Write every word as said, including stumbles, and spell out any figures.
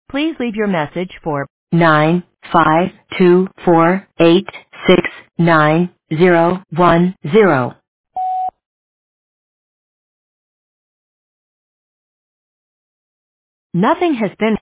Please leave your message for nine five two four eight six nine zero one zero. Nothing has been